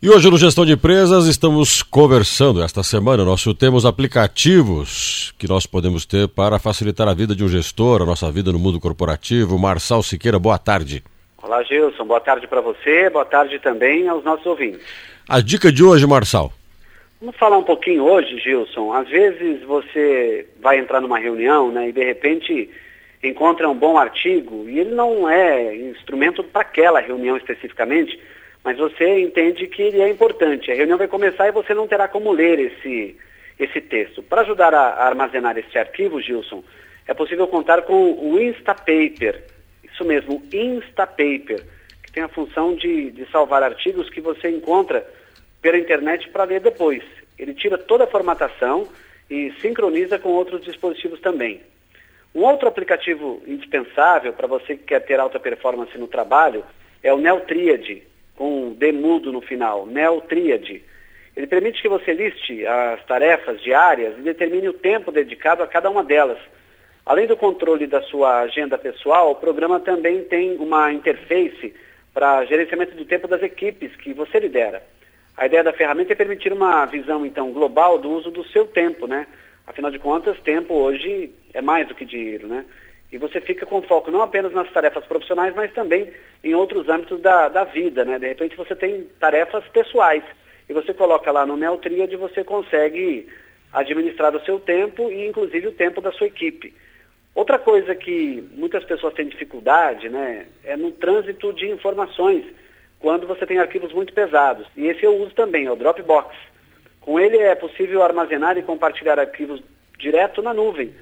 E hoje no Gestão de Empresas estamos conversando esta semana, nosso tema os aplicativos que nós podemos ter para facilitar a vida de um gestor, a nossa vida no mundo corporativo. Marçal Siqueira, boa tarde. Olá, Gilson, boa tarde para você, boa tarde também aos nossos ouvintes. A dica de hoje, Marçal. Vamos falar um pouquinho hoje, Gilson. Às vezes você vai entrar numa reunião, né, e de repente encontra um bom artigo e ele não é instrumento para aquela reunião especificamente, mas você entende que ele é importante. A reunião vai começar e você não terá como ler esse texto. Para ajudar a armazenar esse arquivo, Gilson, é possível contar com o Instapaper. Isso mesmo, o Instapaper, que tem a função de salvar artigos que você encontra pela internet para ler depois. Ele tira toda a formatação e sincroniza com outros dispositivos também. Um outro aplicativo indispensável para você que quer ter alta performance no trabalho é o Neotriad, com um D mudo no final, Neotriad. Ele permite que você liste as tarefas diárias e determine o tempo dedicado a cada uma delas. Além do controle da sua agenda pessoal, o programa também tem uma interface para gerenciamento do tempo das equipes que você lidera. A ideia da ferramenta é permitir uma visão, então, global do uso do seu tempo, né? Afinal de contas, tempo hoje é mais do que dinheiro, né? E você fica com foco não apenas nas tarefas profissionais, mas também em outros âmbitos da vida, né? De repente você tem tarefas pessoais e você coloca lá no Neotriad e você consegue administrar o seu tempo e inclusive o tempo da sua equipe. Outra coisa que muitas pessoas têm dificuldade, né, é no trânsito de informações, quando você tem arquivos muito pesados. E esse eu uso também, é o Dropbox. Com ele é possível armazenar e compartilhar arquivos direto na nuvem.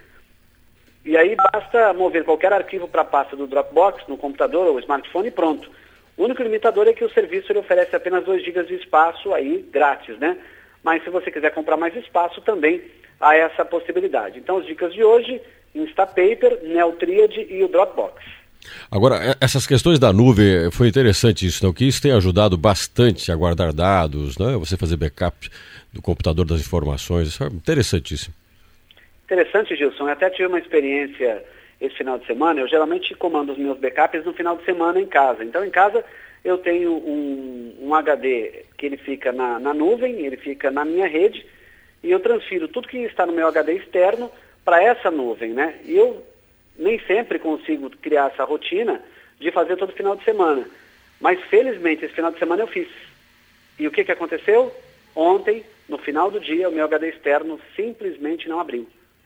E aí basta mover qualquer arquivo para a pasta do Dropbox, no computador ou smartphone e pronto. O único limitador é que o serviço ele oferece apenas 2 GB de espaço aí grátis, né? Mas se você quiser comprar mais espaço também há essa possibilidade. Então as dicas de hoje, Instapaper, Neotriad e o Dropbox. Agora, essas questões da nuvem, foi interessante isso, né? Que isso tem ajudado bastante a guardar dados, né? Você fazer backup do computador das informações, isso é interessantíssimo. Interessante, Gilson. Eu até tive uma experiência esse final de semana. Eu geralmente comando os meus backups no final de semana em casa. Então, em casa, eu tenho um HD que ele fica na nuvem, ele fica na minha rede, e eu transfiro tudo que está no meu HD externo para essa nuvem, né? E eu nem sempre consigo criar essa rotina de fazer todo final de semana. Mas, felizmente, esse final de semana eu fiz. E o que aconteceu? Ontem, no final do dia, o meu HD externo simplesmente não abriu.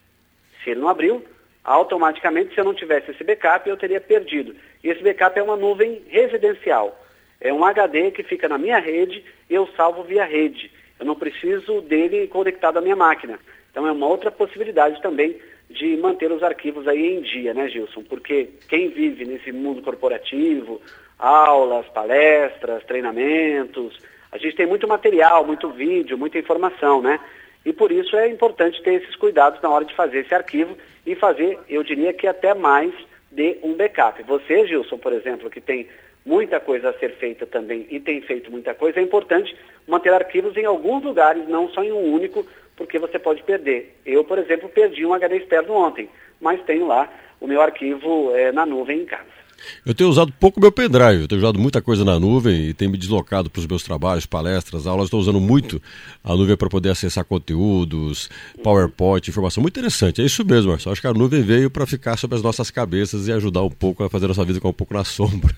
Se ele não abriu, automaticamente, se eu não tivesse esse backup, eu teria perdido. E esse backup é uma nuvem residencial. É um HD que fica na minha rede e eu salvo via rede. Eu não preciso dele conectado à minha máquina. Então é uma outra possibilidade também de manter os arquivos aí em dia, né, Gilson? Porque quem vive nesse mundo corporativo, aulas, palestras, treinamentos, a gente tem muito material, muito vídeo, muita informação, né? E por isso é importante ter esses cuidados na hora de fazer esse arquivo e fazer, eu diria que até mais de um backup. Você, Gilson, por exemplo, que tem muita coisa a ser feita também e tem feito muita coisa, é importante manter arquivos em alguns lugares, não só em um único, porque você pode perder. Eu, por exemplo, perdi um HD externo ontem, mas tenho lá o meu arquivo na nuvem em casa. Eu tenho usado pouco meu pendrive, eu tenho usado muita coisa na nuvem e tenho me deslocado para os meus trabalhos, palestras, aulas. Estou usando muito a nuvem para poder acessar conteúdos, PowerPoint, informação. Muito interessante, é isso mesmo, Marcelo. Acho que a nuvem veio para ficar sobre as nossas cabeças e ajudar um pouco a fazer a nossa vida ficar um pouco na sombra.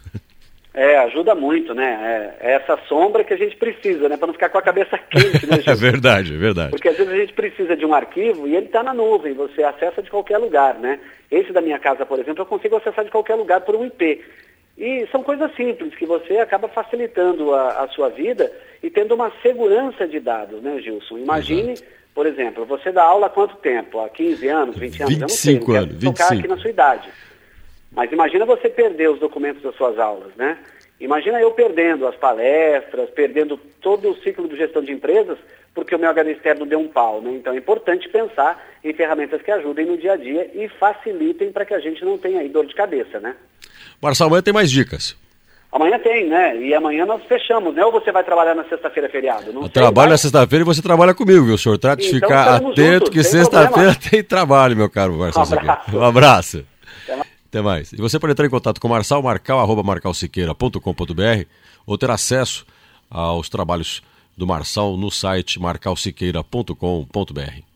Ajuda muito, né? É essa sombra que a gente precisa, né? Para não ficar com a cabeça quente, né, gente? É verdade. Porque às vezes a gente precisa de um arquivo e ele está na nuvem, você acessa de qualquer lugar, né? Esse da minha casa, por exemplo, eu consigo acessar de qualquer lugar por um IP. E são coisas simples que você acaba facilitando a sua vida e tendo uma segurança de dados, né, Gilson? Imagine, por exemplo, você dá aula há quanto tempo? Há 15 anos, 20 anos? 25 eu não sei, não quero tocar 25. aqui na sua idade. Mas imagina você perder os documentos das suas aulas, né? Imagina eu perdendo as palestras, perdendo todo o ciclo de gestão de empresas, porque o meu HD externo deu um pau, né? Então é importante pensar em ferramentas que ajudem no dia a dia e facilitem para que a gente não tenha aí dor de cabeça, né? Marçal, amanhã tem mais dicas. Amanhã tem, né? E amanhã nós fechamos, né? Ou você vai trabalhar na sexta-feira feriado? Eu trabalho na sexta-feira e você trabalha comigo, viu, senhor? Trata de ficar atento que sexta-feira tem trabalho, meu caro Marçal. Um abraço. Até mais. E você pode entrar em contato com o Marçal, marcal@marcalsiqueira.com.br ou ter acesso aos trabalhos do Marçal no site marcalsiqueira.com.br.